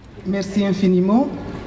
Merci infiniment.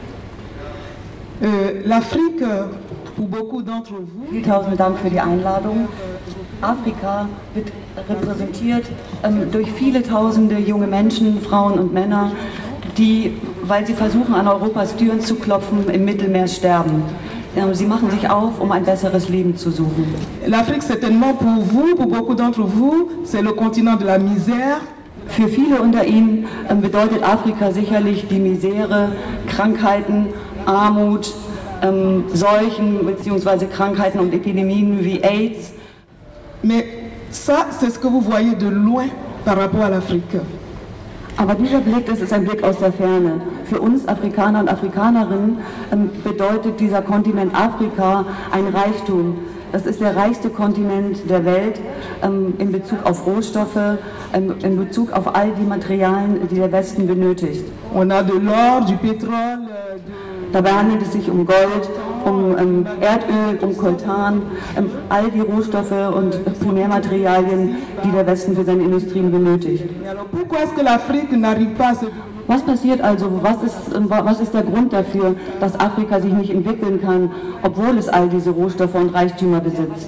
L'Afrique, pour beaucoup d'entre vous, Vielen tausenden Dank für die Einladung. Afrika wird repräsentiert durch viele tausende junge Menschen, Frauen und Männer, die, weil sie versuchen, an Europas Türen zu klopfen, im Mittelmeer sterben. Sie machen sich auf, um ein besseres Leben zu suchen. l'Afrique certainement pour vous, pour beaucoup d'entre vous, c'est le continent de la misère. Für viele unter Ihnen bedeutet Afrika sicherlich die Misere, Krankheiten, Armut, Seuchen bzw. Krankheiten und Epidemien wie AIDS. Mais ça, c'est ce que vous voyez de loin par rapport à l'Afrique. Aber dieser Blick, das ist ein Blick aus der Ferne. Für uns Afrikaner und Afrikanerinnen bedeutet dieser Kontinent Afrika ein Reichtum. Das ist der reichste Kontinent der Welt in Bezug auf Rohstoffe, in Bezug auf all die Materialien, die der Westen benötigt. On a de l'or, du pétrole, Dabei handelt es sich um Gold, um Erdöl, um Koltan, all die Rohstoffe und Primärmaterialien, die der Westen für seine Industrien benötigt. Alors pourquoi est-ce que l'Afrique n'arrive pas à se... Was passiert also? Was ist der Grund dafür, dass Afrika sich nicht entwickeln kann, obwohl es all diese Rohstoffe und Reichtümer besitzt?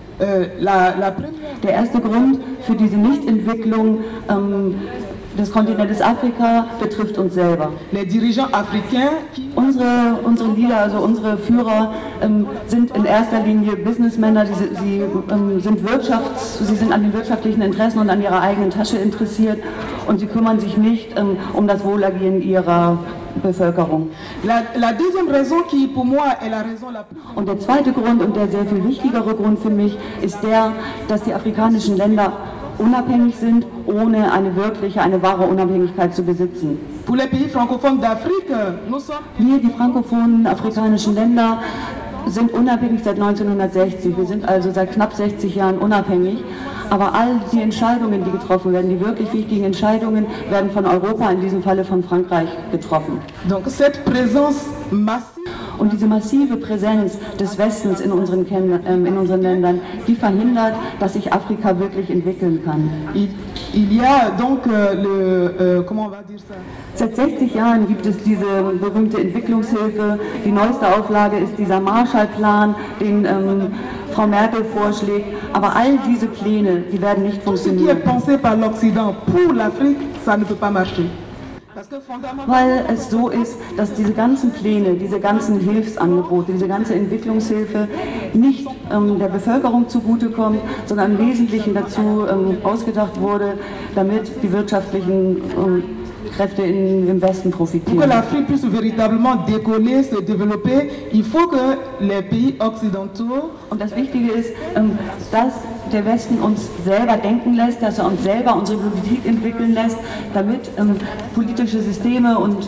Der erste Grund für diese Nichtentwicklung des Kontinentes Afrika betrifft uns selber. Les dirigeants africains qui... Unsere Leader, also unsere Führer, sind in erster Linie Businessmänner, sie sind an den wirtschaftlichen Interessen und an ihrer eigenen Tasche interessiert und sie kümmern sich nicht um das Wohlergehen ihrer Bevölkerung. La deuxième raison qui, pour moi, est la raison la plus... Und der zweite Grund und der sehr viel wichtigere Grund für mich ist der, dass die afrikanischen Länder unabhängig sind, ohne eine wahre Unabhängigkeit zu besitzen. Pour les pays francophones d'Afrique, nous sommes... Wir, die frankophonen afrikanischen Länder, sind unabhängig seit 1960. Wir sind also seit knapp 60 Jahren unabhängig. Aber all die Entscheidungen, die getroffen werden, die wirklich wichtigen Entscheidungen, werden von Europa, in diesem Falle von Frankreich, getroffen. Donc cette présence massive... Und diese massive Präsenz des Westens in unseren Ländern, die verhindert, dass sich Afrika wirklich entwickeln kann. Il y a donc comment on va dire ça? Seit 60 Jahren gibt es diese berühmte Entwicklungshilfe. Die neueste Auflage ist dieser Marshallplan, den Frau Merkel vorschlägt. Aber all diese Pläne, die werden nicht funktionieren. Ce qui est pensé par l'Occident pour l'Afrique, ça ne peut pas marcher. Weil es so ist, dass diese ganzen Pläne, diese ganzen Hilfsangebote, diese ganze Entwicklungshilfe nicht der Bevölkerung zugutekommt, sondern im Wesentlichen dazu ausgedacht wurde, damit die wirtschaftlichen Kräfte im Westen profitieren. Pour que l'Afrique puisse véritablement décoller, se développer, il faut que les pays occidentaux... Und das Wichtige ist, dass der Westen uns selber denken lässt, dass er uns selber unsere Politik entwickeln lässt, damit politische Systeme und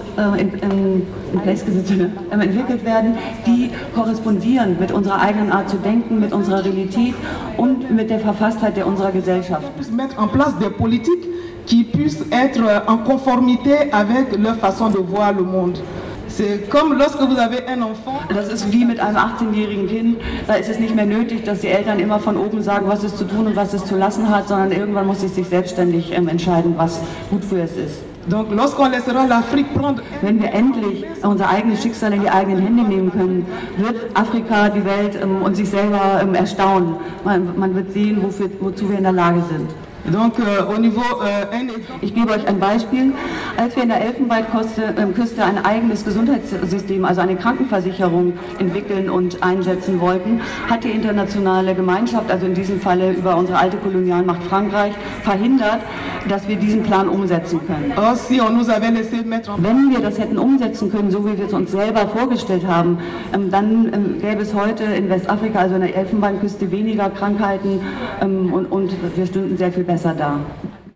entwickelt werden, die korrespondieren mit unserer eigenen Art zu denken, mit unserer Realität und mit der Verfasstheit unserer Gesellschaft. Mettre en place des politiques qui puissent être en conformité avec leur façon de voir le monde. C'est comme lorsque vous avez un enfant. Das ist wie mit einem 18-jährigen Kind. Da ist es nicht mehr nötig, dass die Eltern immer von oben sagen, was es zu tun und was es zu lassen hat, sondern irgendwann muss es sich selbstständig entscheiden, was gut für es ist. Donc, lorsqu'on laissera l'Afrique prendre... Wenn wir endlich unser eigenes Schicksal in die eigenen Hände nehmen können, wird Afrika, die Welt und sich selber erstaunen. Man wird sehen, wozu wir in der Lage sind. Donc, au niveau, ich gebe euch ein Beispiel. Als wir in der Elfenbeinküste ein eigenes Gesundheitssystem, also eine Krankenversicherung entwickeln und einsetzen wollten, hat die internationale Gemeinschaft, also in diesem Falle über unsere alte Kolonialmacht Frankreich, verhindert, dass wir diesen Plan umsetzen können. Wenn wir das hätten umsetzen können, so wie wir es uns selber vorgestellt haben, dann gäbe es heute in Westafrika, also in der Elfenbeinküste, weniger Krankheiten und wir stünden sehr viel besser da.